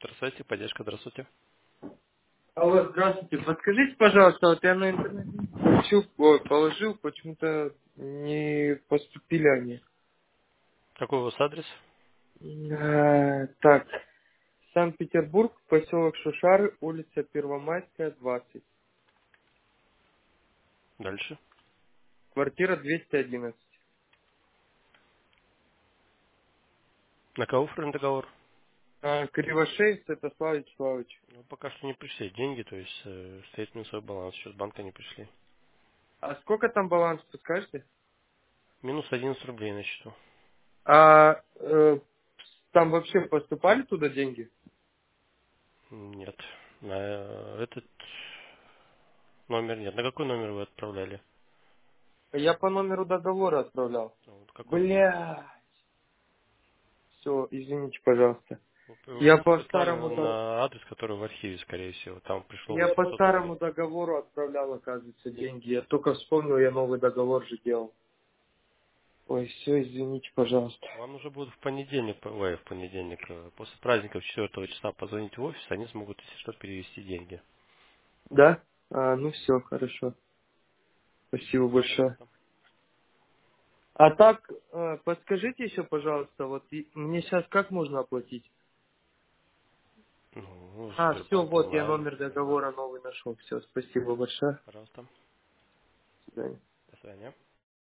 Здравствуйте, поддержка, здравствуйте. Алло, здравствуйте. Подскажите, пожалуйста, вот я на интернет положил, почему-то не поступили они. Какой у вас адрес? Так, Санкт-Петербург, поселок Шушары, улица Первомайская, 20, Дальше. квартира 211. На кого оформлен договор? Кривошеев Святослав Вячеславович. Ну, пока что не пришли деньги, то есть стоит минусовой баланс, счет банка не пришли. А сколько там баланс, подскажете? Минус 11 рублей на счету. А там вообще поступали туда деньги? Нет. На этот номер нет. На какой номер вы отправляли? Я по номеру договора отправлял. Ну, вот какой? Бля, все, извините, пожалуйста. Вы Я по прислали старому на адрес, который в архиве, скорее всего. Там пришло Я по 800 рублей. старому договору отправлял, оказывается, деньги. Я только вспомнил, я новый договор же делал. Ой, все, извините, пожалуйста. Вам нужно будет в понедельник, ой, в понедельник, после праздников 4 числа позвонить в офис, они смогут, если что, перевести деньги. Да? Ну все, хорошо. Спасибо большое. Пожалуйста. А так, подскажите еще, пожалуйста, вот мне сейчас как можно оплатить? Ну, Все, Сбербанк вот я онлайн. номер договора новый нашел. Все, спасибо большое. Пожалуйста. До свидания. До свидания.